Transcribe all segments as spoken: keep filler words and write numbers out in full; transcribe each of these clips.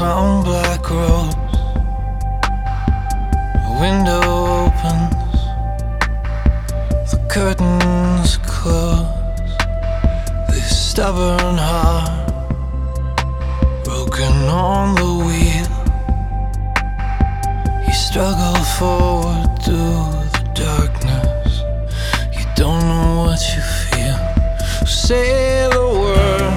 some black rose. A window opens, the curtains close. This stubborn heart, broken on the wheel. You struggle forward through the darkness. You don't know what you feel. Say the word,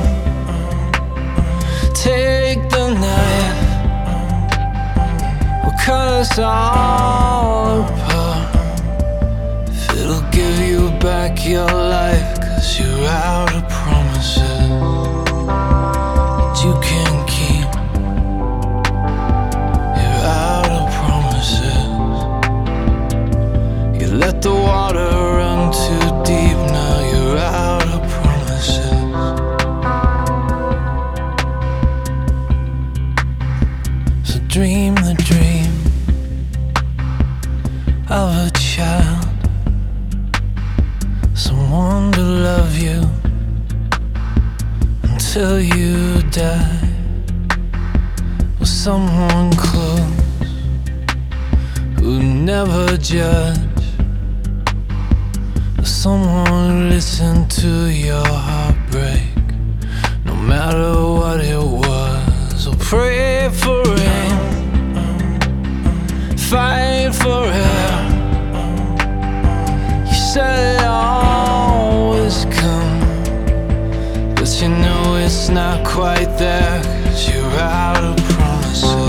take the knife. We'll cut us all apart. If it'll give you back your life, 'cause you're out of promises that you can't keep. You're out of promises. You let the water run too deep. Now you're out of promises. So dream the dream of a child, someone to love you until you die. Or someone close who'd never judge. Or someone who listened to your heartbreak, no matter what it was. So pray for rain, fight for air. You said it always come, but you know it's not quite there, 'cause you're out of promises.